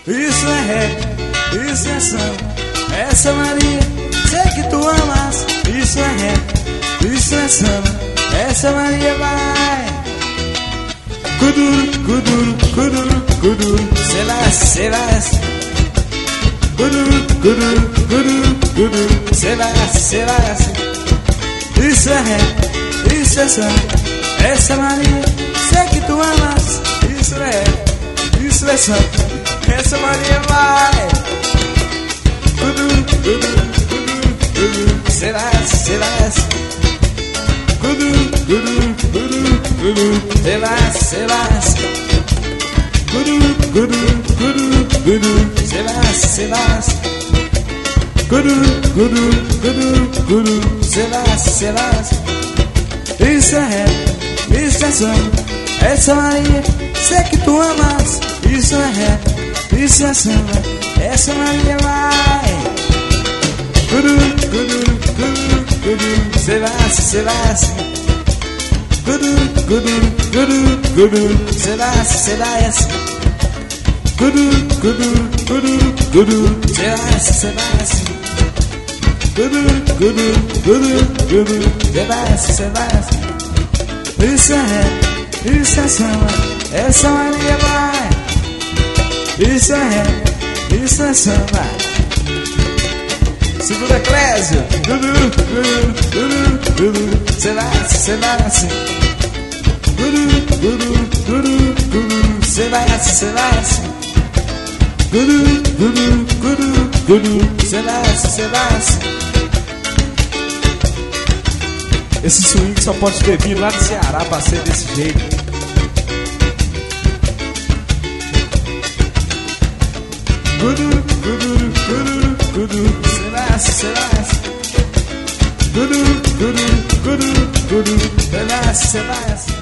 Isso é rap, isso é samba. Essa Maria, sei que tu amas. Isso é rap, isso é samba. Essa Maria vai. Kuduro, kuduro, kuduro, kuduro. Cê vai. Kuduro, kuduro, kuduro, kuduro. Cê vai. Isso é rap, isso é samba. Essa Maria, sei que tu amas. Isso é rap, isso é samba. Essa Maria vai. Kuduro, kuduro, kuduro, kuduro. Cê vai. Kuduro, kuduro, kuduro, kuduro. Cê vai. Kuduro, kuduro, kuduro, kuduro. Cê vai. Kuduro, kuduro, kuduro, kuduro. Cê vai. Isso é rap, isso é samba. Essa Maria, sei que tu amas. Isso é rap, isso é samba. Essa Maria vai. Kuduro, kuduro, kuduro, kuduro. Cê vai. Kuduro, kuduro, kuduro, kuduro. Cê vai. Kuduro, kuduro, kuduro, kuduro. Cê vai. Kuduro, kuduro, kuduro, kuduro. Cê vai. Isso é rap, isso é samba. Essa Maria vai. Isso é rap, isso é samba. Segura Clésio. Kuduro, kuduro, kuduro, kuduro. Cê vai assim. Kuduro, kuduro, kuduro, kuduro. Cê vai assim. Kuduro, kuduro, kuduro, kuduro. Cê vai assim. Esse swing só pode ter vindo lá do Ceará pra ser desse jeito. Kuduro, kuduro, kuduro, kuduro. Cê vai. Kuduro, kuduro, kuduro, kuduro. Cê vai.